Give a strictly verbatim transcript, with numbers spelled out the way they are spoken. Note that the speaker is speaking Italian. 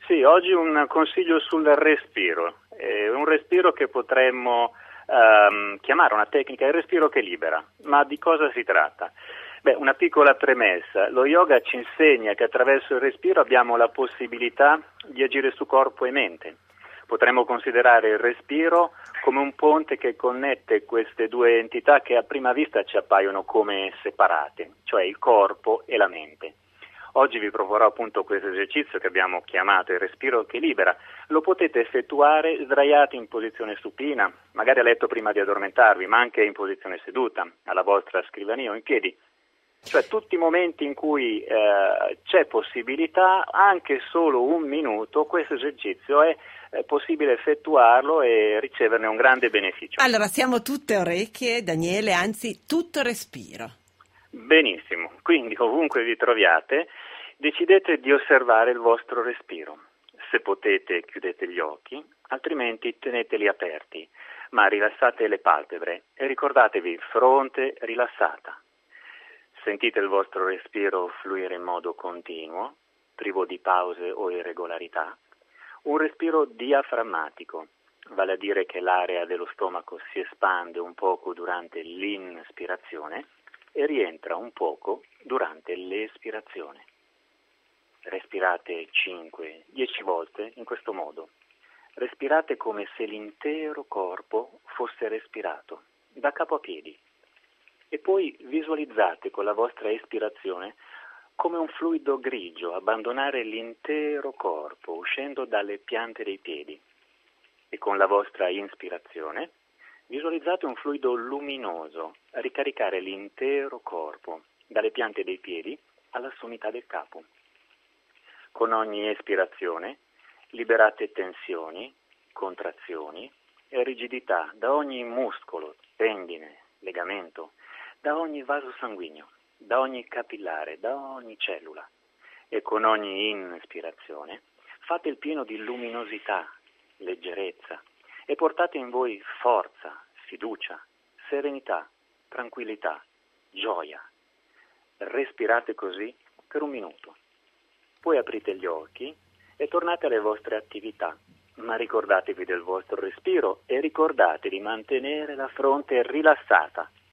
Sì, oggi un consiglio sul respiro, eh, un respiro che potremmo ehm, chiamare una tecnica, il respiro che libera. Ma di cosa si tratta? Beh, una piccola premessa, lo yoga ci insegna che attraverso il respiro abbiamo la possibilità di agire su corpo e mente. Potremmo considerare il respiro come un ponte che connette queste due entità che a prima vista ci appaiono come separate, cioè il corpo e la mente. Oggi vi proporrò appunto questo esercizio che abbiamo chiamato il respiro che libera. Lo potete effettuare sdraiati in posizione supina, magari a letto prima di addormentarvi, ma anche in posizione seduta, alla vostra scrivania o in piedi. Cioè tutti i momenti in cui eh, c'è possibilità, anche solo un minuto, questo esercizio è, è possibile effettuarlo e riceverne un grande beneficio. Allora, siamo tutte orecchie, Daniele, anzi tutto respiro. Benissimo, quindi ovunque vi troviate, decidete di osservare il vostro respiro. Se potete chiudete gli occhi, altrimenti teneteli aperti, ma rilassate le palpebre e ricordatevi fronte rilassata. Sentite il vostro respiro fluire in modo continuo, privo di pause o irregolarità. Un respiro diaframmatico, vale a dire che l'area dello stomaco si espande un poco durante l'inspirazione e rientra un poco durante l'espirazione. Respirate cinque dieci volte in questo modo. Respirate come se l'intero corpo fosse respirato, da capo a piedi. E poi visualizzate con la vostra espirazione come un fluido grigio abbandonare l'intero corpo, uscendo dalle piante dei piedi. E con la vostra inspirazione visualizzate un fluido luminoso ricaricare l'intero corpo, dalle piante dei piedi alla sommità del capo. Con ogni espirazione liberate tensioni, contrazioni e rigidità da ogni muscolo, tendine, legamento, da ogni vaso sanguigno, da ogni capillare, da ogni cellula. E con ogni inspirazione fate il pieno di luminosità, leggerezza e portate in voi forza, fiducia, serenità, tranquillità, gioia. Respirate così per un minuto. Poi aprite gli occhi e tornate alle vostre attività, ma ricordatevi del vostro respiro e ricordate di mantenere la fronte rilassata.